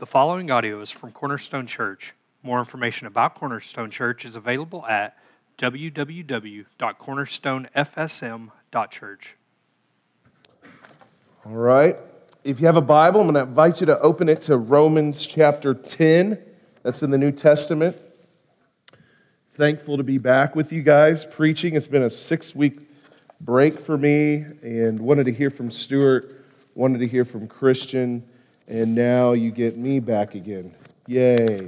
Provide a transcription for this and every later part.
The following audio is from Cornerstone Church. More information about Cornerstone Church is available at www.cornerstonefsm.church. All right. If you have a Bible, I'm going to invite you to open it to Romans chapter 10. That's in the New Testament. Thankful to be back with you guys preaching. It's been a 6-week break for me, and wanted to hear from Stuart, wanted to hear from Christian, and now you get me back again. Yay.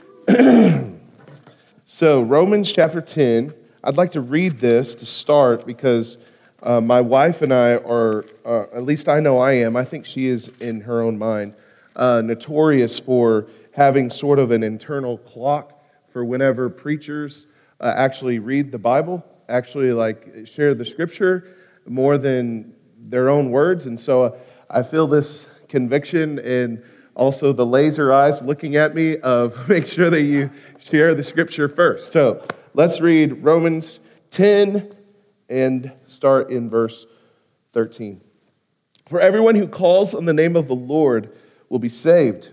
So, Romans chapter 10, I'd like to read this to start because my wife and I are, at least I know I am, I think she is in her own mind, notorious for having sort of an internal clock for whenever preachers actually read the Bible, actually share the scripture more than their own words. And so I feel this conviction and also the laser eyes looking at me of make sure that you share the scripture first. So let's read Romans 10 and start in verse 13. For everyone who calls on the name of the Lord will be saved.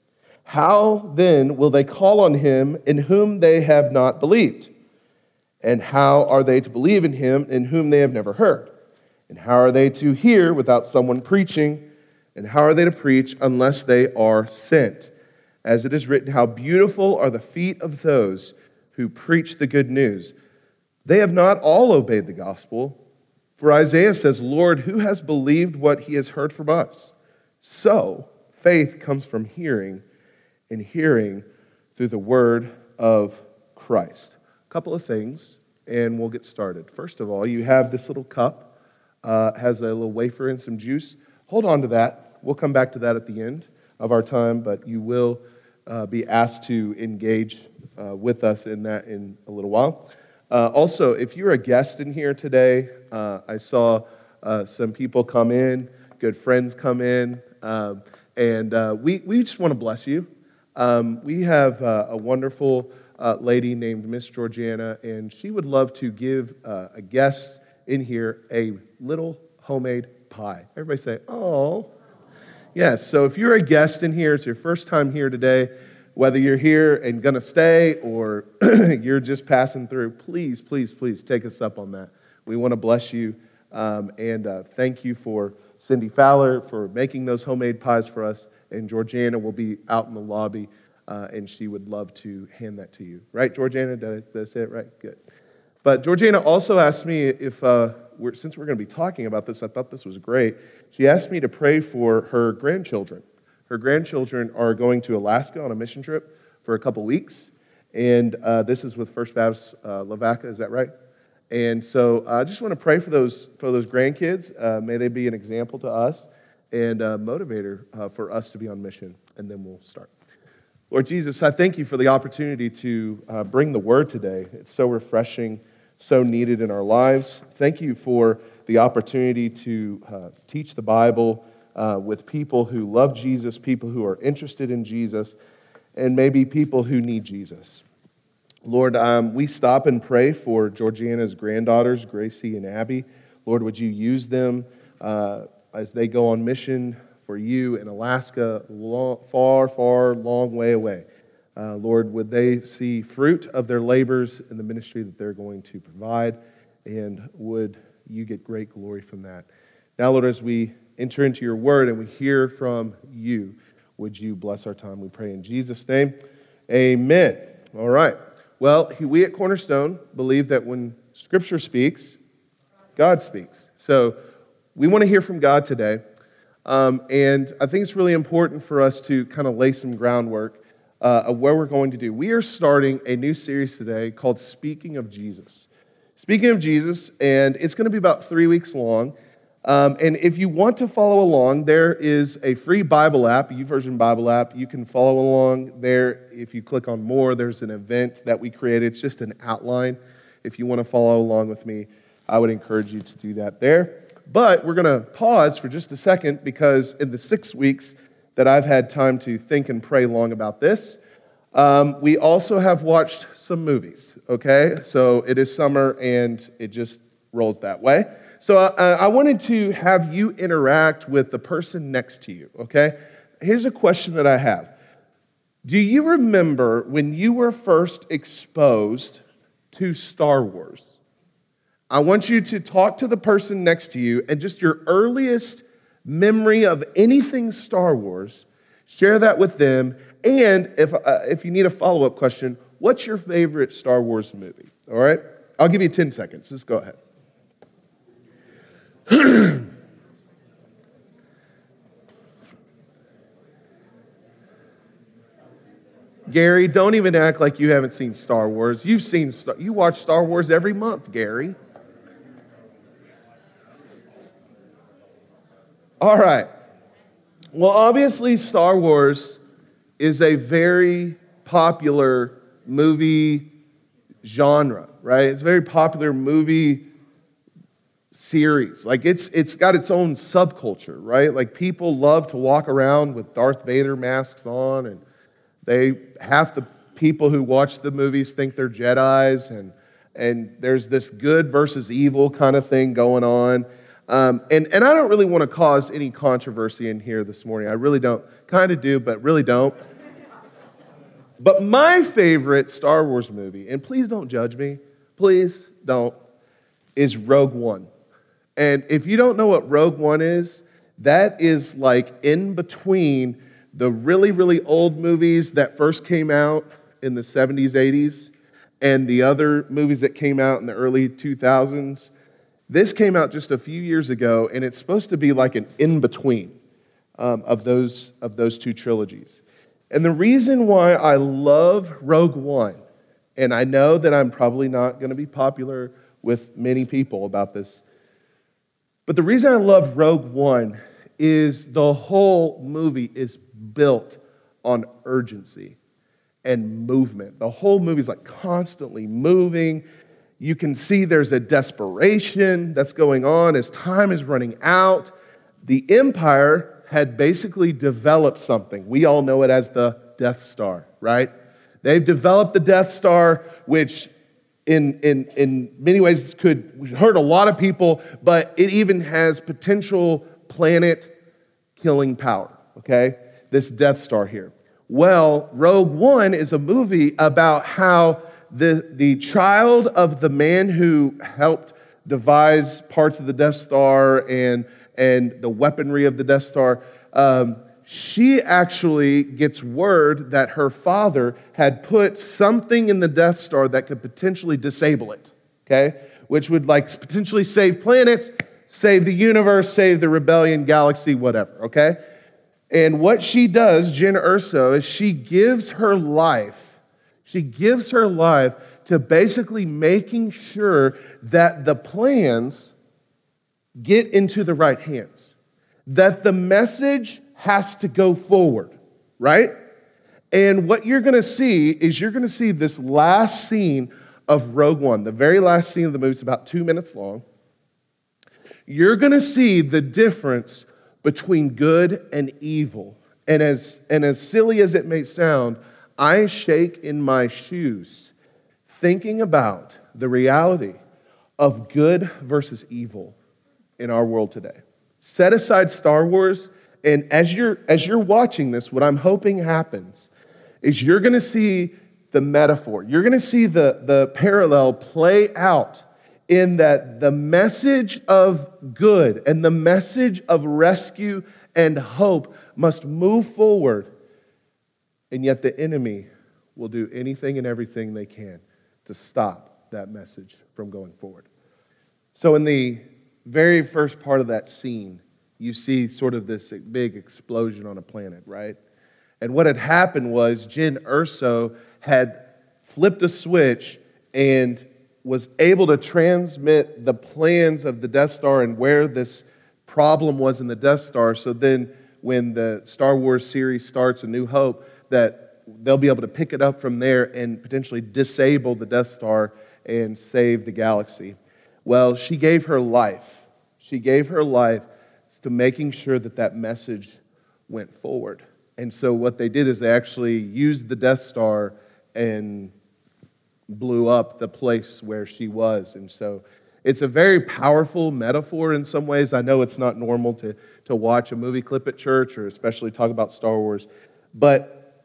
How then will they call on him in whom they have not believed? And how are they to believe in him in whom they have never heard? And how are they to hear without someone preaching? And how are they to preach unless they are sent? As it is written, how beautiful are the feet of those who preach the good news. They have not all obeyed the gospel. For Isaiah says, Lord, who has believed what he has heard from us? So faith comes from hearing, and hearing through the word of Christ. A couple of things, and we'll get started. First of all, you have this little cup, has a little wafer and some juice. Hold on to that. We'll come back to that at the end of our time, but you will be asked to engage with us in that in a little while. Also, if you're a guest in here today, I saw some people come in, good friends come in, and we just want to bless you. We have a wonderful lady named Miss Georgiana, and she would love to give a guest in here a little homemade pie. Everybody say, oh. Yes, so if you're a guest in here, it's your first time here today, whether you're here and going to stay or you're just passing through, please, please, please take us up on that. We want to bless you, and thank you for Cindy Fowler for making those homemade pies for us, and Georgiana will be out in the lobby, and she would love to hand that to you. Right, Georgiana? Did I say it right? Good. But Georgiana also asked me if, since we're going to be talking about this, I thought this was great. She asked me to pray for her grandchildren. Her grandchildren are going to Alaska on a mission trip for a couple weeks, and this is with First Baptist Lavaca, is that right? And so I just want to pray for those grandkids. May they be an example to us and a motivator for us to be on mission, and then we'll start. Lord Jesus, I thank you for the opportunity to bring the word today. It's so refreshing, so needed in our lives. Thank you for the opportunity to teach the Bible with people who love Jesus, people who are interested in Jesus, and maybe people who need Jesus. Lord, we stop and pray for Georgiana's granddaughters, Gracie and Abby. Lord, would you use them as they go on mission for you in Alaska, long way away. Lord, would they see fruit of their labors in the ministry that they're going to provide, and would you get great glory from that. Now, Lord, as we enter into your word and we hear from you, would you bless our time? We pray in Jesus' name. Amen. All right. Well, we at Cornerstone believe that when Scripture speaks, God speaks. So we want to hear from God today. And I think it's really important for us to kind of lay some groundwork of where we're going to do. We are starting a new series today called Speaking of Jesus. Speaking of Jesus, and it's going to be about 3 weeks long. And if you want to follow along, there is a free Bible app, YouVersion Bible app. You can follow along there. If you click on more, there's an event that we created. It's just an outline. If you want to follow along with me, I would encourage you to do that there. But we're going to pause for just a second because in the 6 weeks that I've had time to think and pray long about this, we also have watched some movies, okay? So it is summer and it just rolls that way. So I wanted to have you interact with the person next to you, okay? Here's a question that I have. Do you remember when you were first exposed to Star Wars? I want you to talk to the person next to you and just your earliest memory of anything Star Wars, share that with them. And if you need a follow-up question, what's your favorite Star Wars movie? All right? I'll give you 10 seconds. Just go ahead. Gary, don't even act like you haven't seen Star Wars. You watch Star Wars every month, Gary. All right. Well, obviously, Star Wars is a very popular movie genre, right? It's a very popular movie series. Like it's got its own subculture, right? Like people love to walk around with Darth Vader masks on, and half the people who watch the movies think they're Jedis, and there's this good versus evil kind of thing going on. And I don't really want to cause any controversy in here this morning. I really don't. Kind of do, but really don't. But my favorite Star Wars movie, and please don't judge me, please don't, is Rogue One. And if you don't know what Rogue One is, that is like in between the really, really old movies that first came out in the 70s, 80s, and the other movies that came out in the early 2000s. This came out just a few years ago, and it's supposed to be like an in-between of those two trilogies. And the reason why I love Rogue One, and I know that I'm probably not going to be popular with many people about this, but the reason I love Rogue One is the whole movie is built on urgency and movement. The whole movie is like constantly moving. You can see there's a desperation that's going on as time is running out. The Empire had basically developed something. We all know it as the Death Star, right? They've developed the Death Star, which in many ways could hurt a lot of people, but it even has potential planet-killing power, okay? This Death Star here. Well, Rogue One is a movie about how the child of the man who helped devise parts of the Death Star and the weaponry of the Death Star, she actually gets word that her father had put something in the Death Star that could potentially disable it, okay? Which would like potentially save planets, save the universe, save the rebellion, galaxy, whatever, okay? And what she does, Jyn Erso, is she gives her life to basically making sure that the plans get into the right hands, that the message has to go forward, right? And what you're going to see is you're going to see this last scene of Rogue One, the very last scene of the movie. It's about 2 minutes long. You're going to see the difference between good and evil. And as silly as it may sound, I shake in my shoes thinking about the reality of good versus evil in our world today. Set aside Star Wars, and as you're watching this, what I'm hoping happens is you're going to see the metaphor. You're going to see the parallel play out in that the message of good and the message of rescue and hope must move forward, and yet the enemy will do anything and everything they can to stop that message from going forward. So in the very first part of that scene, you see sort of this big explosion on a planet, right? And what had happened was Jyn Erso had flipped a switch and was able to transmit the plans of the Death Star and where this problem was in the Death Star. So then when the Star Wars series starts, A New Hope, that they'll be able to pick it up from there and potentially disable the Death Star and save the galaxy. Well, she gave her life. She gave her life to making sure that that message went forward. And so what they did is they actually used the Death Star and blew up the place where she was. And so it's a very powerful metaphor in some ways. I know it's not normal to watch a movie clip at church or especially talk about Star Wars. But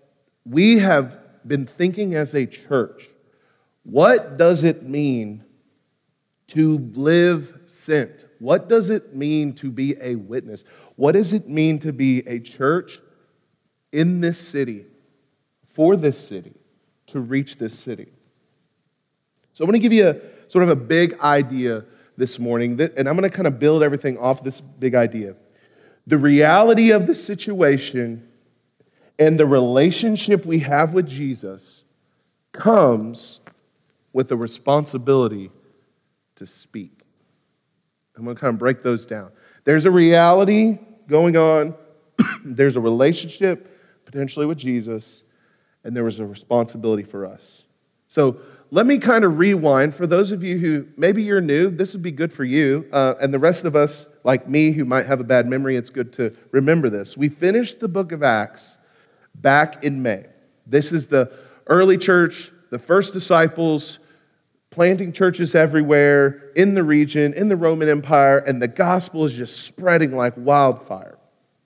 we have been thinking as a church, what does it mean to live sent? What does it mean to be a witness? What does it mean to be a church in this city, for this city, to reach this city? So I'm going to give you sort of a big idea this morning, and I'm going to kind of build everything off this big idea. The reality of the situation and the relationship we have with Jesus comes with the responsibility to speak. I'm going to kind of break those down. There's a reality going on. There's a relationship potentially with Jesus, and there was a responsibility for us. So let me kind of rewind. For those of you who, maybe you're new, this would be good for you. And the rest of us, like me, who might have a bad memory, it's good to remember this. We finished the book of Acts back in May. This is the early church, the first disciples, planting churches everywhere in the region, in the Roman Empire, and the gospel is just spreading like wildfire.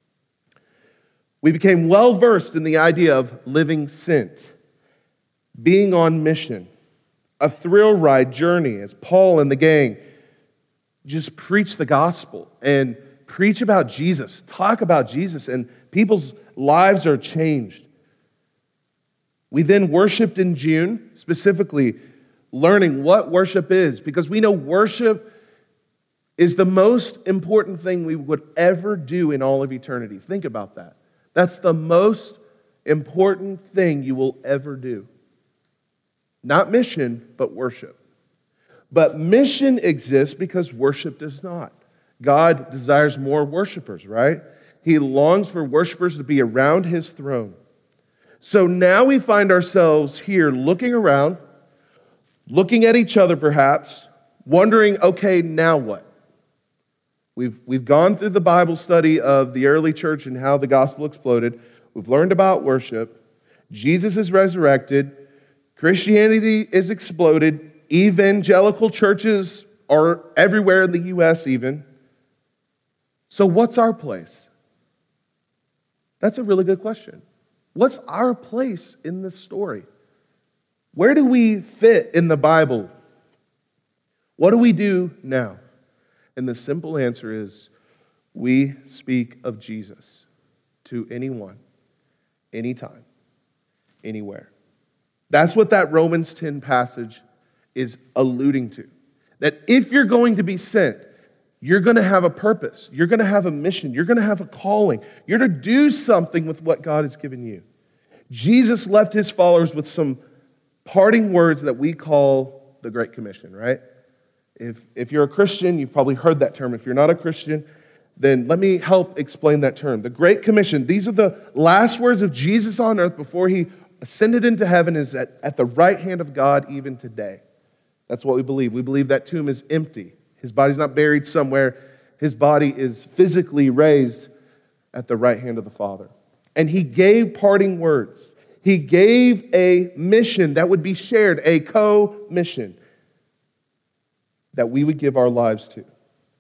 We became well-versed in the idea of living sent, being on mission, a thrill ride journey as Paul and the gang just preach the gospel and preach about Jesus, talk about Jesus, and people's lives are changed. We then worshiped in June, specifically learning what worship is, because we know worship is the most important thing we would ever do in all of eternity. Think about that. That's the most important thing you will ever do. Not mission, but worship. But mission exists because worship does not. God desires more worshipers, right? He longs for worshipers to be around his throne. So now we find ourselves here looking around, looking at each other perhaps, wondering, okay, now what? We've gone through the Bible study of the early church and how the gospel exploded. We've learned about worship. Jesus is resurrected. Christianity is exploded. Evangelical churches are everywhere in the U.S. even. So what's our place? That's a really good question. What's our place in this story? Where do we fit in the Bible? What do we do now? And the simple answer is, we speak of Jesus to anyone, anytime, anywhere. That's what that Romans 10 passage is alluding to. That if you're going to be sent, you're going to have a purpose. You're going to have a mission. You're going to have a calling. You're to do something with what God has given you. Jesus left his followers with some parting words that we call the Great Commission, right? If you're a Christian, you've probably heard that term. If you're not a Christian, then let me help explain that term. The Great Commission, these are the last words of Jesus on earth before he ascended into heaven, is at the right hand of God even today. That's what we believe. We believe that tomb is empty. His body's not buried somewhere. His body is physically raised at the right hand of the Father. And he gave parting words. He gave a mission that would be shared, a co-mission that we would give our lives to.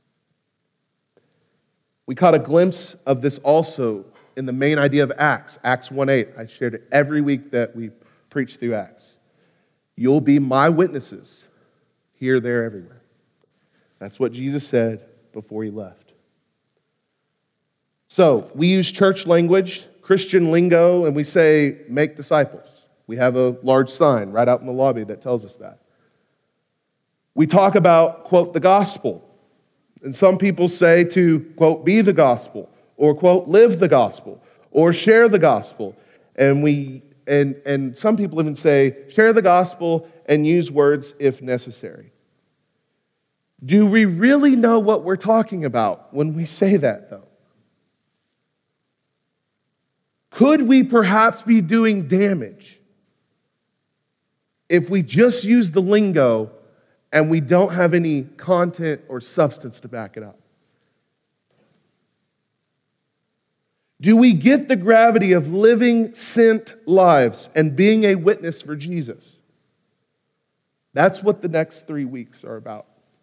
We caught a glimpse of this also in the main idea of Acts, Acts 1:8. I shared it every week that we preach through Acts. You'll be my witnesses here, there, everywhere. That's what Jesus said before he left. So we use church language, Christian lingo, and we say, make disciples. We have a large sign right out in the lobby that tells us that. We talk about, quote, the gospel. And some people say to, quote, be the gospel, or, quote, live the gospel, or share the gospel. And some people even say, share the gospel and use words if necessary. Do we really know what we're talking about when we say that, though? Could we perhaps be doing damage if we just use the lingo and we don't have any content or substance to back it up? Do we get the gravity of living sent lives and being a witness for Jesus? That's what the next 3 weeks are about.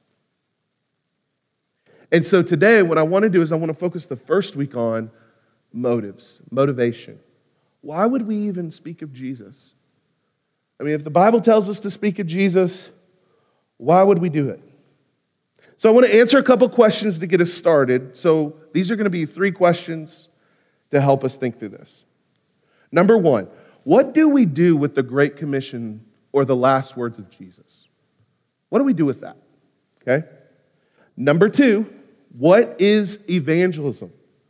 And so today, what I want to do is I want to focus the first week on motives, motivation. why would we even speak of Jesus? I mean, if the Bible tells us to speak of Jesus, why would we do it? So I want to answer a couple questions to get us started. So these are going to be 3 questions to help us think through this. Number 1, what do we do with the Great Commission or the last words of Jesus? What do we do with that? Okay. Number 2, what is evangelism?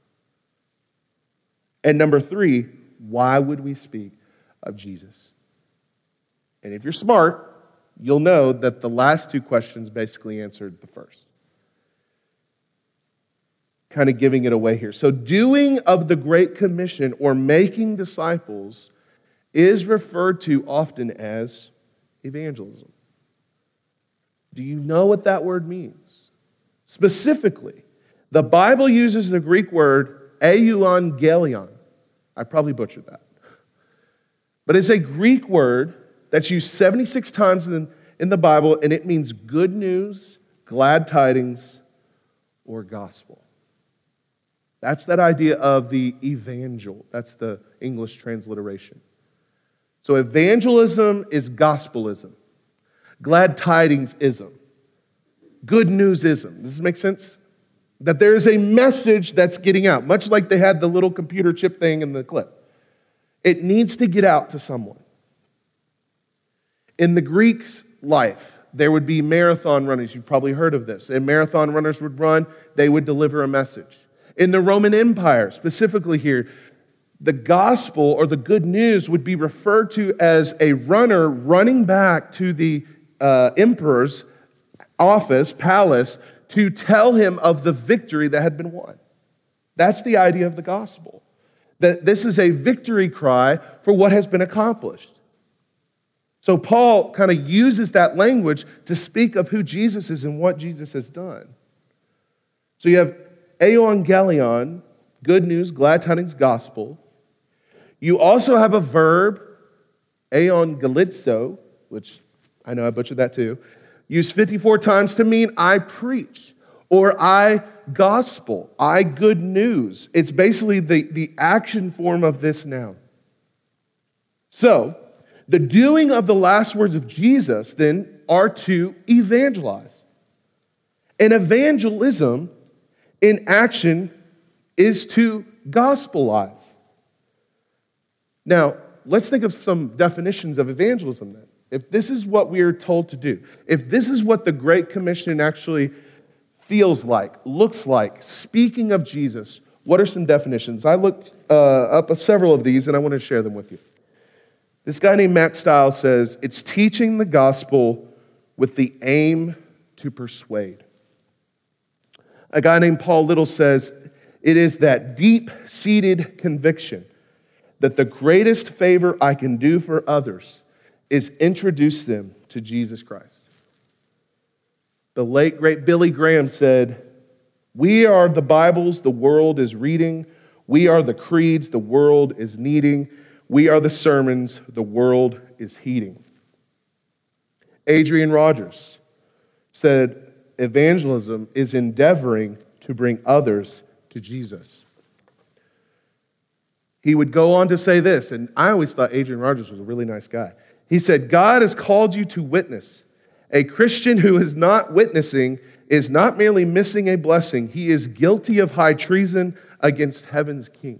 And number 3, why would we speak of Jesus? And if you're smart, you'll know that the last 2 questions basically answered the first. Kind of giving it away here. So doing of the Great Commission or making disciples is referred to often as evangelism. Do you know what that word means? Specifically, the Bible uses the Greek word euangelion. I probably butchered that. But it's a Greek word that's used 76 times in the Bible, and it means good news, glad tidings, or gospel. That's that idea of the evangel. That's the English transliteration. So evangelism is gospelism. Glad tidings-ism. Good news-ism. Does this make sense? That there is a message that's getting out, much like they had the little computer chip thing in the clip. It needs to get out to someone. In the Greeks' life, there would be marathon runners. You've probably heard of this. And marathon runners would run, they would deliver a message. In the Roman Empire, specifically here, the gospel or the good news would be referred to as a runner running back to the emperor's office, palace, to tell him of the victory that had been won. That's the idea of the gospel. That this is a victory cry for what has been accomplished. So Paul kind of uses that language to speak of who Jesus is and what Jesus has done. So you have euangelion, good news, glad tidings, gospel. You also have a verb, euangelizo, which I know I butchered that too, used 54 times to mean I preach or I gospel, I good news. It's basically the action form of this noun. So, the doing of the last words of Jesus then are to evangelize. And evangelism in action is to gospelize. Now, let's think of some definitions of evangelism then. If this is what we are told to do, if this is what the Great Commission actually feels like, looks like, speaking of Jesus, what are some definitions? I looked up several of these and I want to share them with you. This guy named Max Stiles says, it's teaching the gospel with the aim to persuade. A guy named Paul Little says, it is that deep-seated conviction that the greatest favor I can do for others is introduce them to Jesus Christ. The late, great Billy Graham said, we are the Bibles the world is reading. We are the creeds the world is needing. We are the sermons the world is heeding. Adrian Rogers said, evangelism is endeavoring to bring others to Jesus. He would go on to say this, and I always thought Adrian Rogers was a really nice guy. He said, God has called you to witness. A Christian who is not witnessing is not merely missing a blessing, he is guilty of high treason against heaven's king.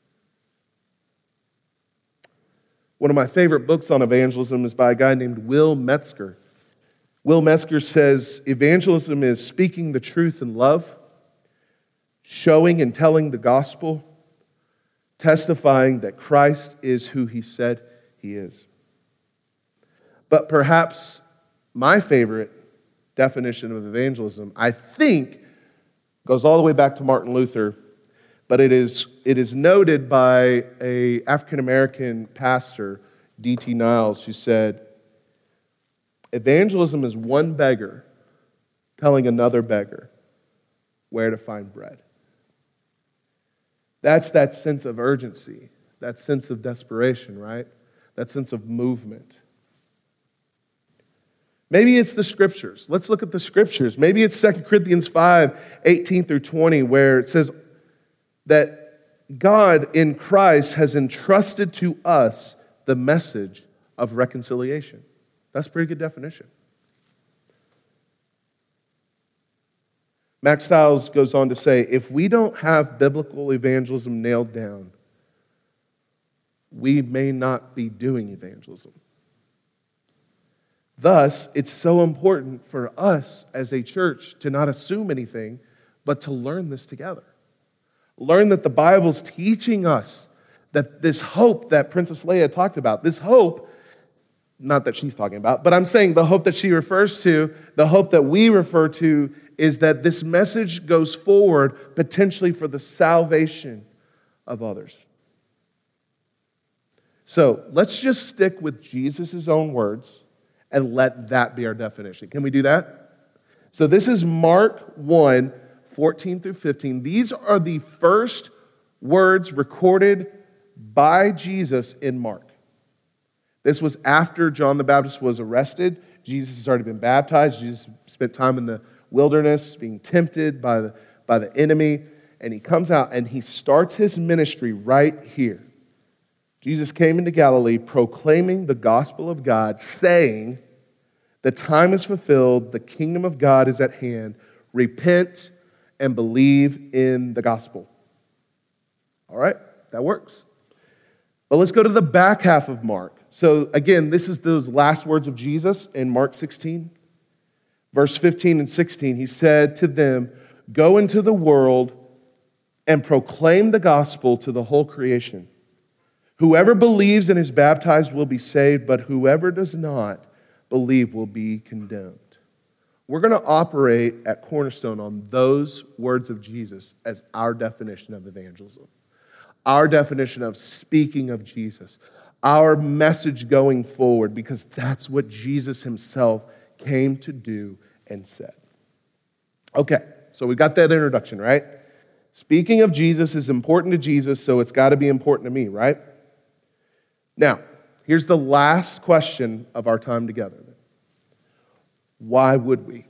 One of my favorite books on evangelism is by a guy named Will Metzger. Will Metzger says, evangelism is speaking the truth in love, showing and telling the gospel, testifying that Christ is who he said he is. But perhaps my favorite definition of evangelism, I think, goes all the way back to Martin Luther, but it is noted by an African-American pastor, D.T. Niles, who said, evangelism is one beggar telling another beggar where to find bread. That's that sense of urgency, that sense of desperation, right? That sense of movement. Maybe it's the scriptures. Let's look at the scriptures. Maybe it's 2 Corinthians 5, 18 through 20, where it says that God in Christ has entrusted to us the message of reconciliation. That's a pretty good definition. Max Stiles goes on to say, if we don't have biblical evangelism nailed down, we may not be doing evangelism. Thus, it's so important for us as a church to not assume anything, but to learn this together. Learn that the Bible's teaching us that this hope that Princess Leia talked about, this hope, not that she's talking about, but I'm saying the hope that she refers to, the hope that we refer to, is that this message goes forward potentially for the salvation of others. So let's just stick with Jesus' own words and let that be our definition. Can we do that? So this is Mark 1, 14 through 15. These are the first words recorded by Jesus in Mark. This was after John the Baptist was arrested. Jesus has already been baptized. Jesus spent time in the wilderness, being tempted by the enemy, and he comes out and he starts his ministry right here. Jesus came into Galilee proclaiming the gospel of God, saying, the time is fulfilled, the kingdom of God is at hand, repent and believe in the gospel. All right, that works. But let's go to the back half of Mark. So again, this is those last words of Jesus in Mark 16. Verse 15 and 16, he said to them, go into the world and proclaim the gospel to the whole creation. Whoever believes and is baptized will be saved, but whoever does not believe will be condemned. We're going to operate at Cornerstone on those words of Jesus as our definition of evangelism, our definition of speaking of Jesus, our message going forward, because that's what Jesus himself came to do and said. Okay, so we got that introduction, right? Speaking of Jesus is important to Jesus, so it's got to be important to me, right? Now, here's the last question of our time together. Why would we?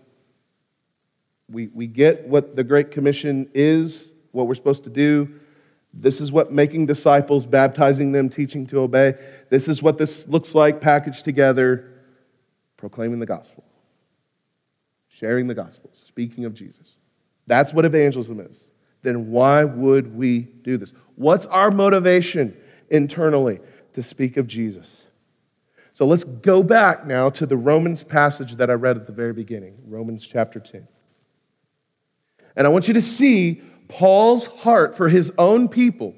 We get what the Great Commission is, what we're supposed to do. This is what making disciples, baptizing them, teaching to obey. This is what this looks like packaged together, proclaiming the gospel. Sharing the gospel, speaking of Jesus. That's what evangelism is. Then why would we do this? What's our motivation internally to speak of Jesus? So let's go back now to the Romans passage that I read at the very beginning, Romans chapter 10. And I want you to see Paul's heart for his own people,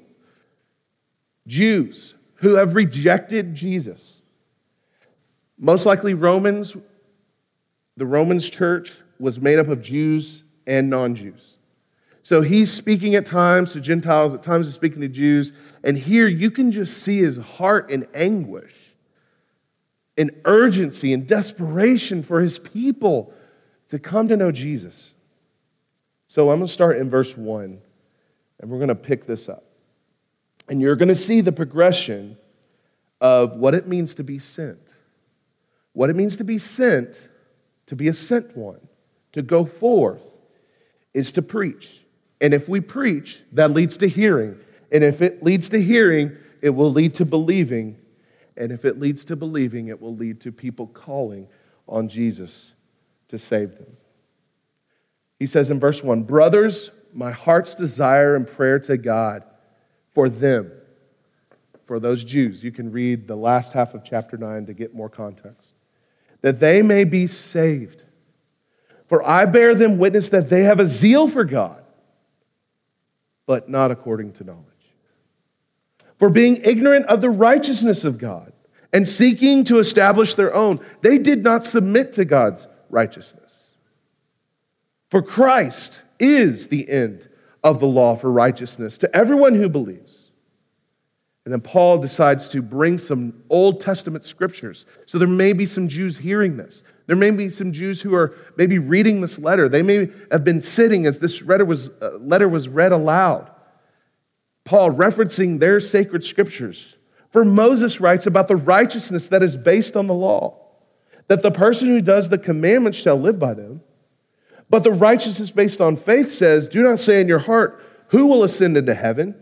Jews who have rejected Jesus. Most likely the Romans church was made up of Jews and non-Jews. So he's speaking at times to Gentiles, at times he's speaking to Jews. And here you can just see his heart in anguish, in urgency and desperation for his people to come to know Jesus. So I'm going to start in verse 1, and we're going to pick this up. And you're going to see the progression of what it means to be sent. What it means to be sent, to be a sent one, to go forth, is to preach. And if we preach, that leads to hearing. And if it leads to hearing, it will lead to believing. And if it leads to believing, it will lead to people calling on Jesus to save them. He says in verse 1, brothers, my heart's desire and prayer to God for them, for those Jews. You can read the last half of chapter 9 to get more context. That they may be saved. For I bear them witness that they have a zeal for God, but not according to knowledge. For being ignorant of the righteousness of God and seeking to establish their own, they did not submit to God's righteousness. For Christ is the end of the law for righteousness to everyone who believes. And then Paul decides to bring some Old Testament scriptures. So there may be some Jews hearing this. There may be some Jews who are maybe reading this letter. They may have been sitting as this letter was read aloud. Paul referencing their sacred scriptures. For Moses writes about the righteousness that is based on the law, that the person who does the commandments shall live by them. But the righteousness based on faith says, do not say in your heart, who will ascend into heaven?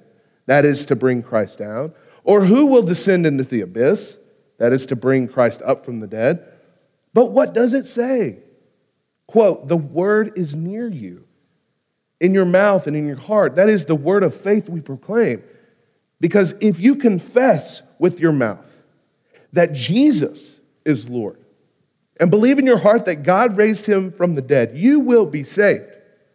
That is to bring Christ down. Or who will descend into the abyss? That is to bring Christ up from the dead. But what does it say? Quote, the word is near you, in your mouth and in your heart. That is the word of faith we proclaim. Because if you confess with your mouth that Jesus is Lord and believe in your heart that God raised him from the dead, you will be saved.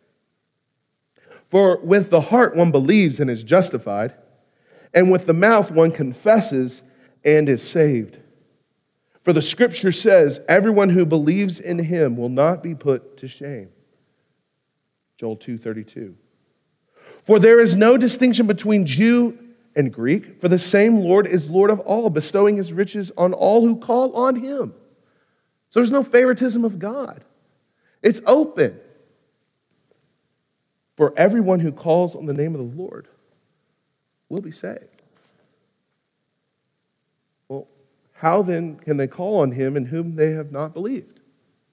For with the heart one believes and is justified, and with the mouth one confesses and is saved. For the scripture says, everyone who believes in him will not be put to shame. Joel 2:32. For there is no distinction between Jew and Greek, for the same Lord is Lord of all, bestowing his riches on all who call on him. So there's no favoritism of God. It's open. For everyone who calls on the name of the Lord will be saved. Well, how then can they call on him in whom they have not believed?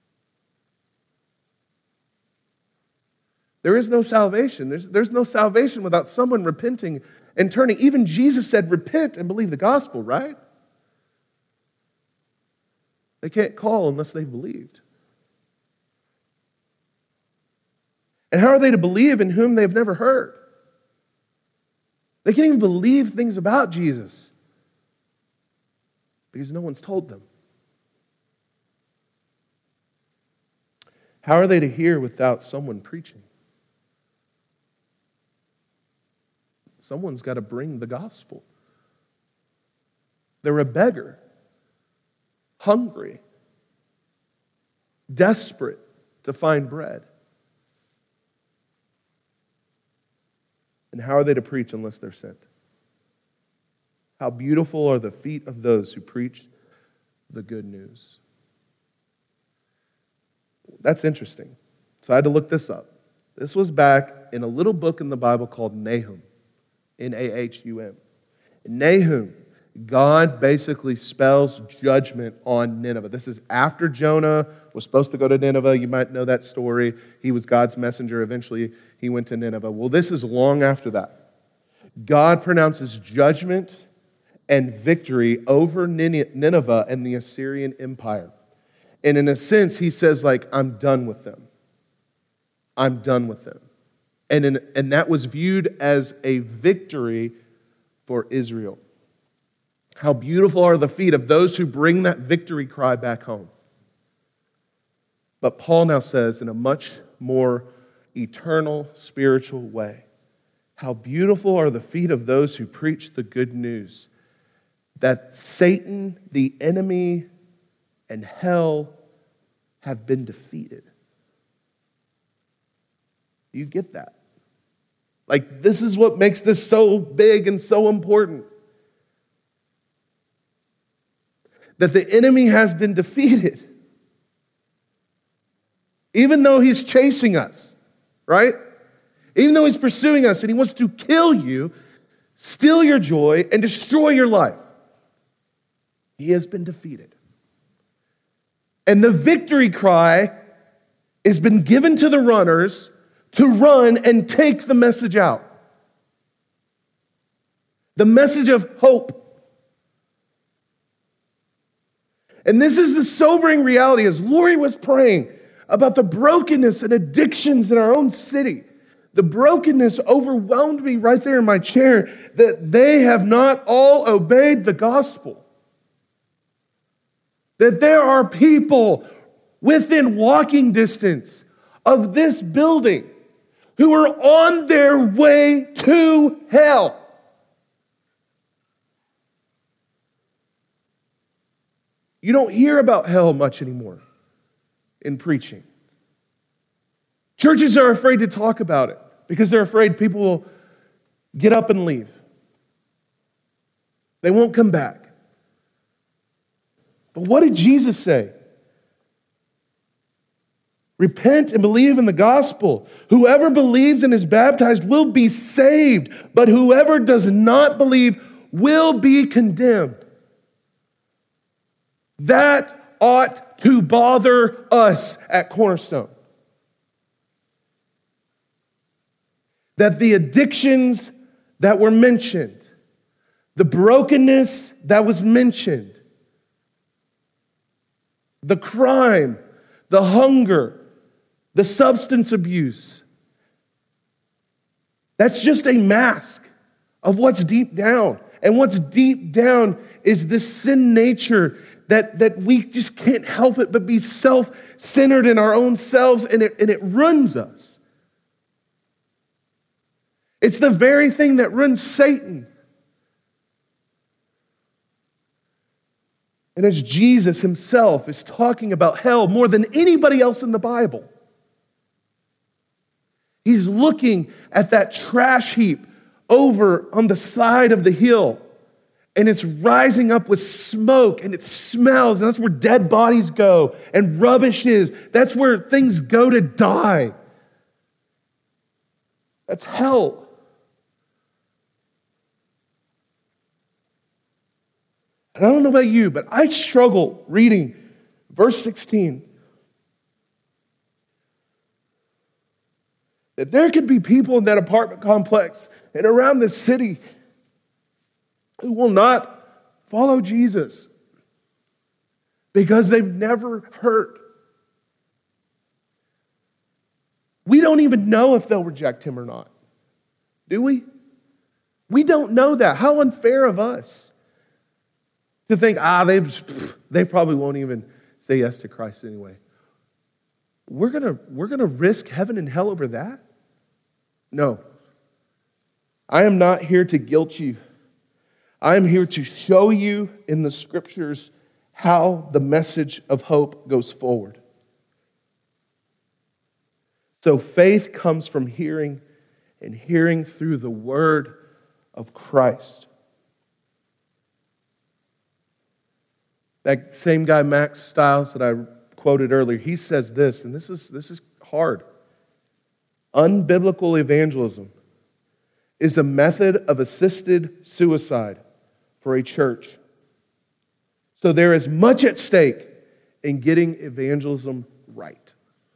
There is no salvation. There's no salvation without someone repenting and turning. Even Jesus said, repent and believe the gospel, right? They can't call unless they've believed. And how are they to believe in whom they've never heard? They can't even believe things about Jesus because no one's told them. How are they to hear without someone preaching? Someone's got to bring the gospel. They're a beggar, hungry, desperate to find bread. And how are they to preach unless they're sent? How beautiful are the feet of those who preach the good news. That's interesting. So I had to look this up. This was back in a little book in the Bible called Nahum. Nahum. In Nahum, God basically spells judgment on Nineveh. This is after Jonah was supposed to go to Nineveh. You might know that story. He was God's messenger. Eventually, he went to Nineveh. Well, this is long after that. God pronounces judgment and victory over Nineveh and the Assyrian Empire. And in a sense, he says, I'm done with them. I'm done with them. And that was viewed as a victory for Israel. How beautiful are the feet of those who bring that victory cry back home. But Paul now says in a much more eternal, spiritual way, how beautiful are the feet of those who preach the good news, that Satan, the enemy, and hell have been defeated. You get that? This is what makes this so big and so important. That the enemy has been defeated. Even though he's chasing us, right? Even though he's pursuing us and he wants to kill you, steal your joy, and destroy your life, he has been defeated. And the victory cry has been given to the runners to run and take the message out. The message of hope. And this is the sobering reality as Lori was praying about the brokenness and addictions in our own city. The brokenness overwhelmed me right there in my chair that they have not all obeyed the gospel. That there are people within walking distance of this building who are on their way to hell. You don't hear about hell much anymore in preaching. Churches are afraid to talk about it because they're afraid people will get up and leave. They won't come back. But what did Jesus say? Repent and believe in the gospel. Whoever believes and is baptized will be saved, but whoever does not believe will be condemned. That ought to bother us at Cornerstone. That the addictions that were mentioned, the brokenness that was mentioned, the crime, the hunger, the substance abuse, that's just a mask of what's deep down. And what's deep down is this sin nature that we just can't help it but be self-centered in our own selves, and it runs us. It's the very thing that runs Satan. And as Jesus himself is talking about hell more than anybody else in the Bible, he's looking at that trash heap over on the side of the hill, and it's rising up with smoke, and it smells, and that's where dead bodies go, and rubbish is. That's where things go to die. That's hell. And I don't know about you, but I struggle reading verse 16. That there could be people in that apartment complex and around the city who will not follow Jesus because they've never heard. We don't even know if they'll reject him or not, do we? We don't know that. How unfair of us to think, they probably won't even say yes to Christ anyway. We're gonna risk heaven and hell over that? No. I am not here to guilt you. I am here to show you in the scriptures how the message of hope goes forward. So faith comes from hearing, and hearing through the word of Christ. That same guy, Max Stiles, that I quoted earlier, he says this, and this is hard. Unbiblical evangelism is a method of assisted suicide for a church. So there is much at stake in getting evangelism right.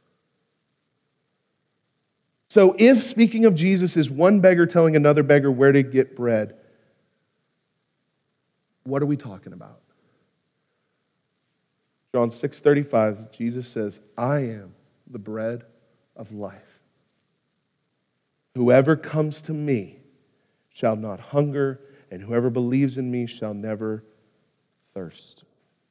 So if speaking of Jesus is one beggar telling another beggar where to get bread, what are we talking about? John 6:35, Jesus says, I am the bread of life. Whoever comes to me shall not hunger, and whoever believes in me shall never thirst.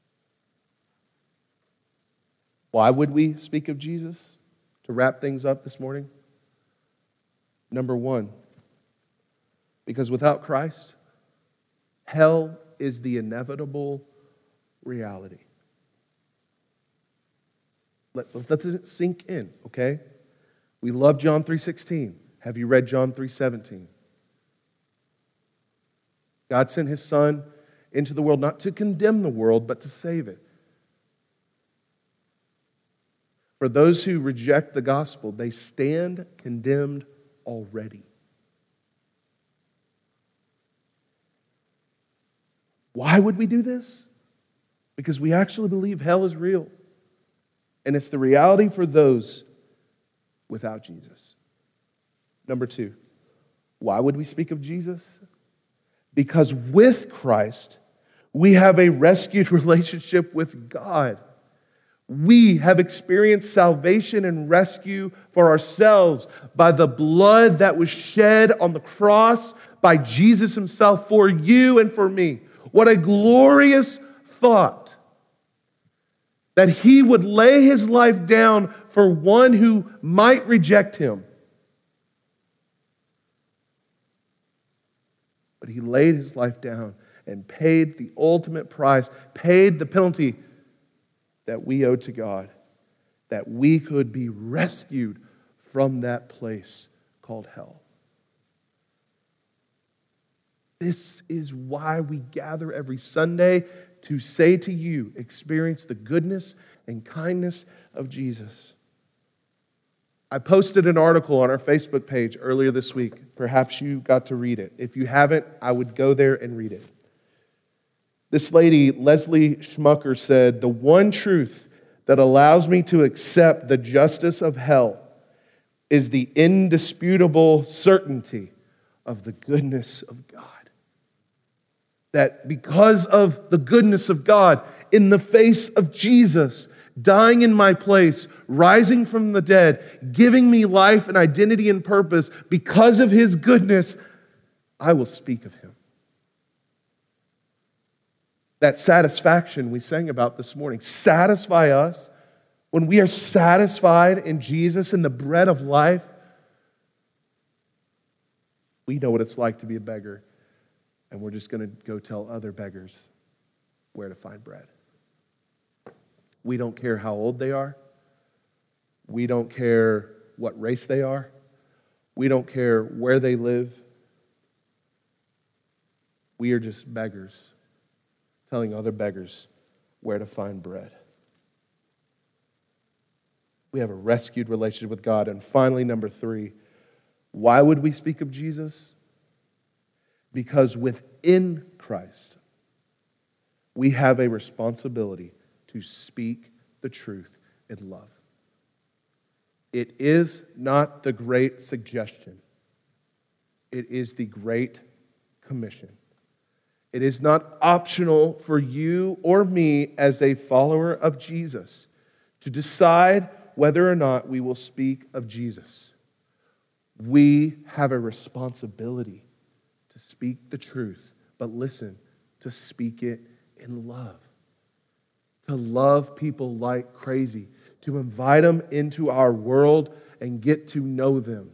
Why would we speak of Jesus? To wrap things up this morning. Number one, because without Christ, hell is the inevitable reality. Let it sink in, okay? We love John 3:16. Have you read John 3:17? God sent his Son into the world not to condemn the world, but to save it. For those who reject the gospel, they stand condemned already. Why would we do this? Because we actually believe hell is real. And it's the reality for those without Jesus. Number two, why would we speak of Jesus? Because with Christ, we have a rescued relationship with God. We have experienced salvation and rescue for ourselves by the blood that was shed on the cross by Jesus himself for you and for me. What a glorious thought that he would lay his life down for one who might reject him. But he laid his life down and paid the ultimate price, paid the penalty that we owed to God, that we could be rescued from that place called hell. This is why we gather every Sunday to say to you, experience the goodness and kindness of Jesus. I posted an article on our Facebook page earlier this week. Perhaps you got to read it. If you haven't, I would go there and read it. This lady, Leslie Schmucker, said, "The one truth that allows me to accept the justice of hell is the indisputable certainty of the goodness of God. That because of the goodness of God, in the face of Jesus, dying in my place, rising from the dead, giving me life and identity and purpose, because of his goodness, I will speak of him. That satisfaction we sang about this morning, satisfy us. When we are satisfied in Jesus and the bread of life, we know what it's like to be a beggar, and we're just going to go tell other beggars where to find bread. We don't care how old they are. We don't care what race they are. We don't care where they live. We are just beggars telling other beggars where to find bread. We have a rescued relationship with God. And finally, number 3, why would we speak of Jesus? Because within Christ, we have a responsibility to speak the truth in love. It is not the great suggestion. It is the great commission. It is not optional for you or me as a follower of Jesus to decide whether or not we will speak of Jesus. We have a responsibility to speak the truth, but listen, to speak it in love. To love people like crazy, to invite them into our world and get to know them.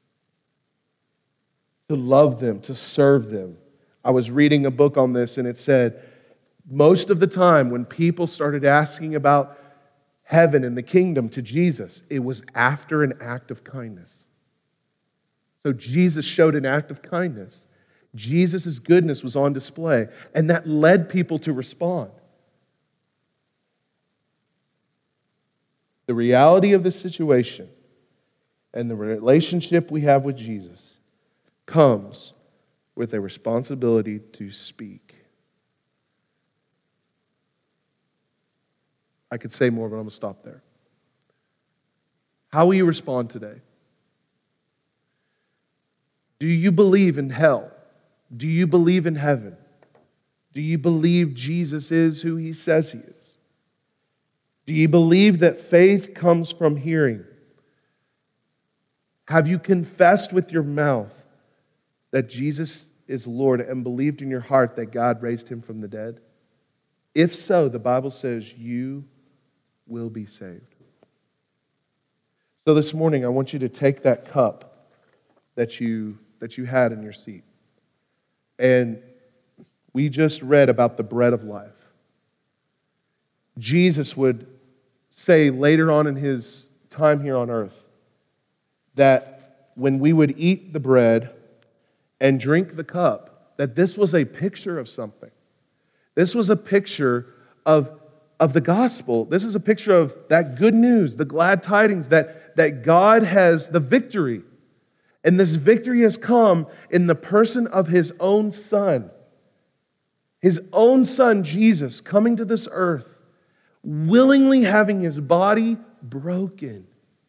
To love them, to serve them. I was reading a book on this and it said, most of the time when people started asking about heaven and the kingdom to Jesus, it was after an act of kindness. So Jesus showed an act of kindness. Jesus' goodness was on display, and that led people to respond. The reality of the situation and the relationship we have with Jesus comes with a responsibility to speak. I could say more, but I'm going to stop there. How will you respond today? Do you believe in hell? Do you believe in heaven? Do you believe Jesus is who he says he is? Do you believe that faith comes from hearing? Have you confessed with your mouth that Jesus is Lord and believed in your heart that God raised him from the dead? If so, the Bible says you will be saved. So this morning, I want you to take that cup that you had in your seat. And we just read about the bread of life. Jesus would say later on in his time here on earth that when we would eat the bread and drink the cup, that this was a picture of something. This was a picture of the gospel. This is a picture of that good news, the glad tidings that God has the victory. And this victory has come in the person of his own Son. His own Son, Jesus, coming to this earth, willingly having his body broken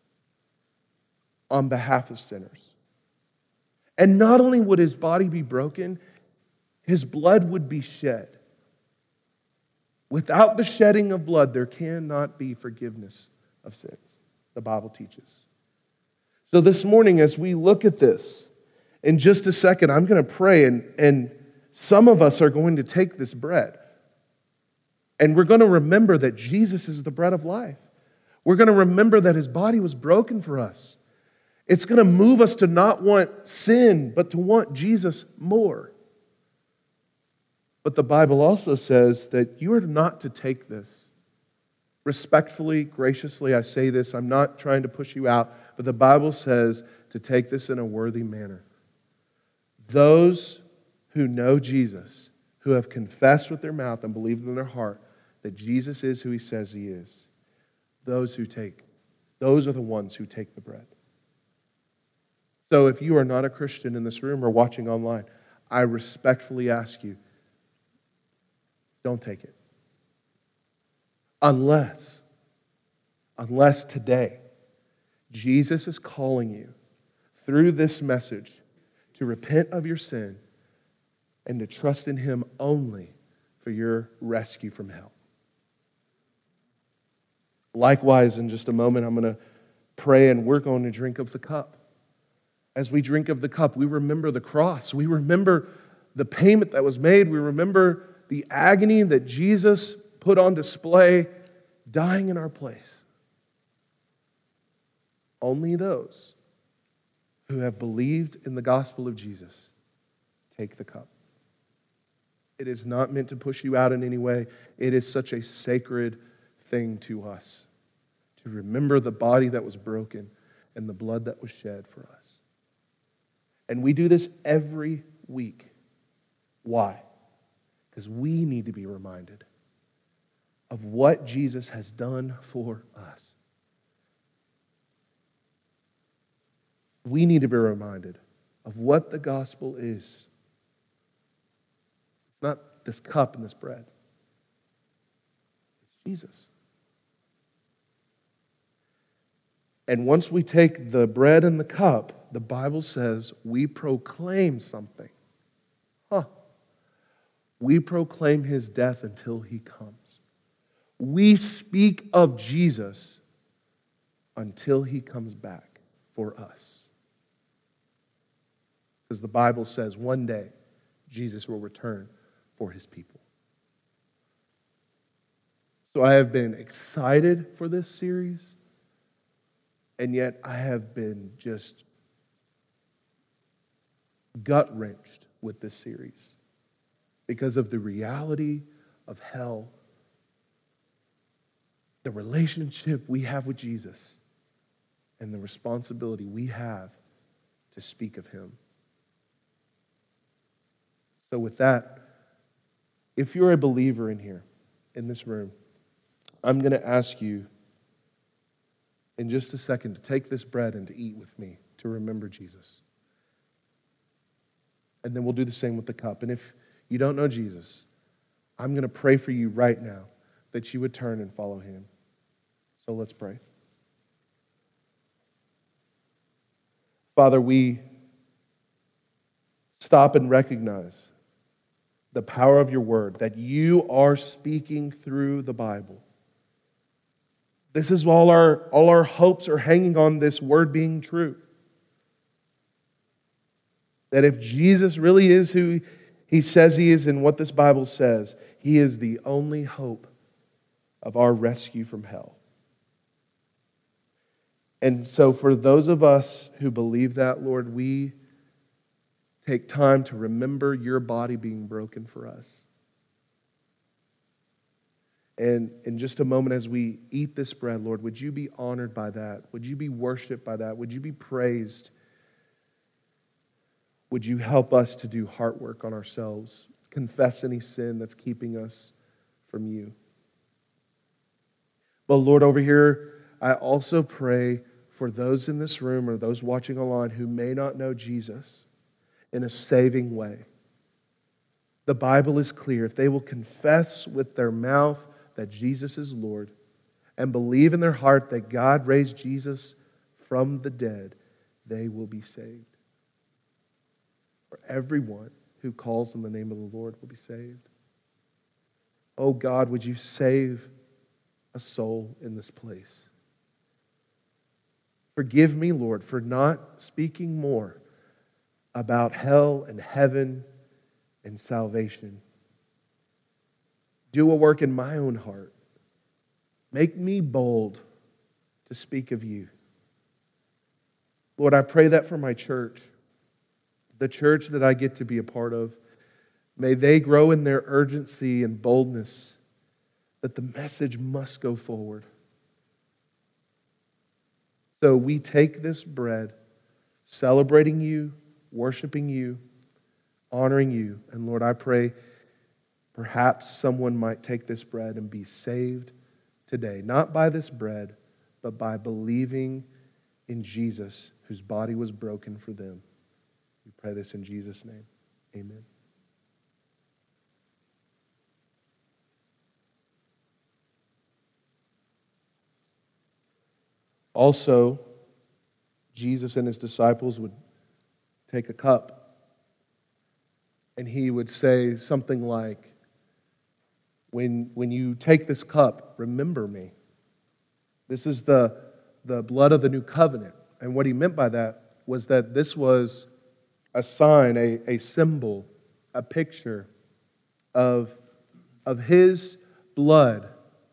on behalf of sinners. And not only would his body be broken, his blood would be shed. Without the shedding of blood, there cannot be forgiveness of sins, the Bible teaches. So this morning, as we look at this, in just a second, I'm going to pray, and some of us are going to take this bread. And we're going to remember that Jesus is the bread of life. We're going to remember that his body was broken for us. It's going to move us to not want sin, but to want Jesus more. But the Bible also says that you are not to take this. Respectfully, graciously, I say this. I'm not trying to push you out, but the Bible says to take this in a worthy manner. Those who know Jesus, who have confessed with their mouth and believed in their heart that Jesus is who he says he is, those are the ones who take the bread. So if you are not a Christian in this room or watching online, I respectfully ask you, don't take it. Unless today, Jesus is calling you through this message to repent of your sin and to trust in Him only for your rescue from hell. Likewise, in just a moment, I'm going to pray and we're going to drink of the cup. As we drink of the cup, we remember the cross. We remember the payment that was made. We remember the agony that Jesus put on display, dying in our place. Only those who have believed in the gospel of Jesus take the cup. It is not meant to push you out in any way. It is such a sacred thing to us to remember the body that was broken and the blood that was shed for us. And we do this every week. Why? Because we need to be reminded of what Jesus has done for us. We need to be reminded of what the gospel is. It's not this cup and this bread. It's Jesus. And once we take the bread and the cup, the Bible says we proclaim something. We proclaim His death until He comes. We speak of Jesus until He comes back for us. Because the Bible says one day Jesus will return for His people. So I have been excited for this series, and yet I have been just gut-wrenched with this series because of the reality of hell, the relationship we have with Jesus, and the responsibility we have to speak of Him. So with that, if you're a believer in here, in this room, I'm going to ask you in just a second to take this bread and to eat with me to remember Jesus. And then we'll do the same with the cup. And if you don't know Jesus, I'm going to pray for you right now that you would turn and follow Him. So let's pray. Father, we stop and recognize the power of your word, that you are speaking through the Bible. This is all our hopes are hanging on this word being true. That if Jesus really is who He says He is and what this Bible says, He is the only hope of our rescue from hell. And so for those of us who believe that, Lord, we take time to remember your body being broken for us. And in just a moment as we eat this bread, Lord, would you be honored by that? Would you be worshiped by that? Would you be praised? Would you help us to do heart work on ourselves, confess any sin that's keeping us from you? But Lord, over here, I also pray for those in this room or those watching online who may not know Jesus in a saving way. The Bible is clear. If they will confess with their mouth that Jesus is Lord and believe in their heart that God raised Jesus from the dead, they will be saved. For everyone who calls on the name of the Lord will be saved. Oh God, would you save a soul in this place? Forgive me, Lord, for not speaking more about hell and heaven and salvation. Do a work in my own heart. Make me bold to speak of you. Lord, I pray that for my church, the church that I get to be a part of. May they grow in their urgency and boldness that the message must go forward. So we take this bread, celebrating you, worshiping you, honoring you. And Lord, I pray perhaps someone might take this bread and be saved today, not by this bread, but by believing in Jesus, whose body was broken for them. We pray this in Jesus' name. Amen. Also, Jesus and his disciples would take a cup And he would say something like, when you take this cup, remember me. This is the blood of the new covenant. And what he meant by that was that this was a sign, a symbol, a picture of his blood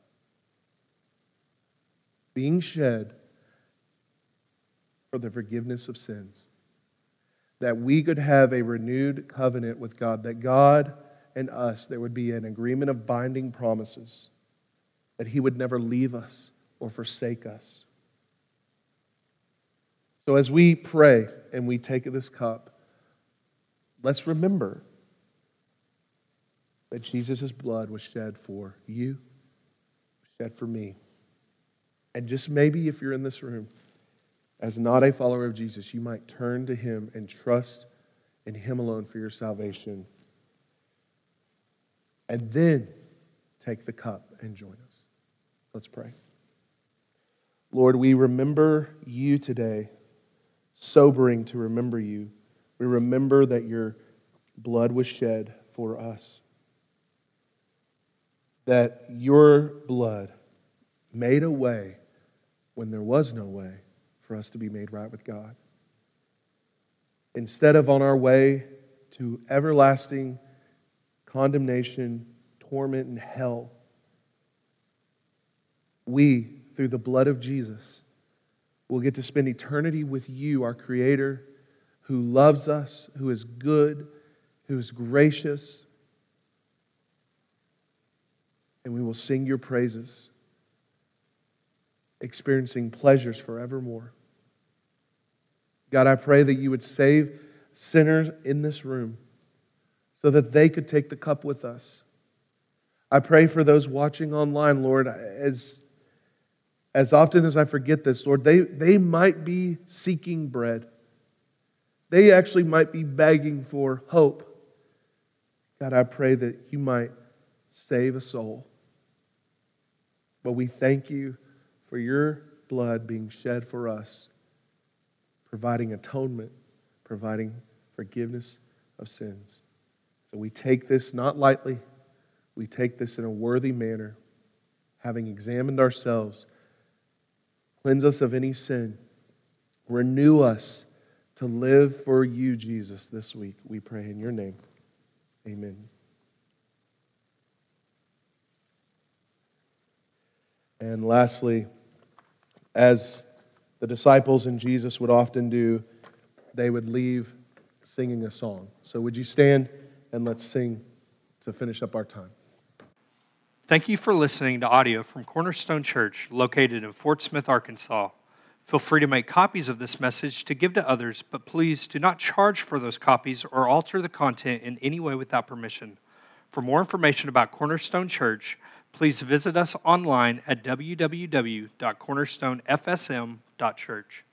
being shed for the forgiveness of sins. That we could have a renewed covenant with God, that God and us, there would be an agreement of binding promises, that he would never leave us or forsake us. So as we pray and we take this cup, let's remember that Jesus' blood was shed for you, shed for me. And just maybe if you're in this room, as not a follower of Jesus, you might turn to him and trust in him alone for your salvation. And then take the cup and join us. Let's pray. Lord, we remember you today. Sobering to remember you. We remember that your blood was shed for us. That your blood made a way when there was no way for us to be made right with God. Instead of on our way to everlasting condemnation, torment, and hell, we, through the blood of Jesus, will get to spend eternity with you, our Creator, who loves us, who is good, who is gracious, and we will sing your praises, experiencing pleasures forevermore. God, I pray that you would save sinners in this room so that they could take the cup with us. I pray for those watching online, Lord, as often as I forget this, Lord, they might be seeking bread. They actually might be begging for hope. God, I pray that you might save a soul. But we thank you for your blood being shed for us, providing atonement, providing forgiveness of sins. So we take this not lightly. We take this in a worthy manner, having examined ourselves. Cleanse us of any sin. Renew us to live for you, Jesus, this week. We pray in your name. Amen. And lastly, as the disciples and Jesus would often do, they would leave singing a song. So would you stand and let's sing to finish up our time. Thank you for listening to audio from Cornerstone Church, located in Fort Smith, Arkansas. Feel free to make copies of this message to give to others, but please do not charge for those copies or alter the content in any way without permission. For more information about Cornerstone Church, please visit us online at www.cornerstonefsm.church.